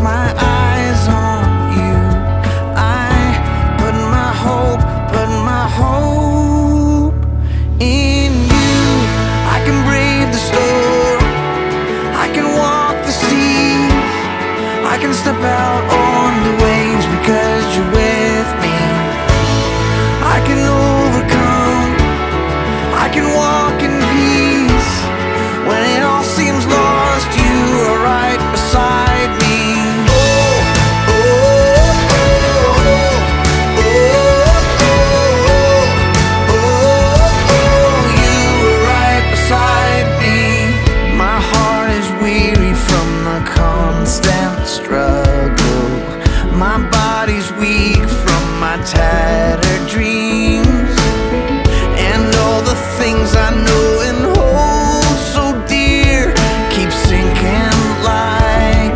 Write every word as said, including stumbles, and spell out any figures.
my eyes on you. I put my hope, put my hope in you. I can brave the storm, I can walk the seas, I can step out on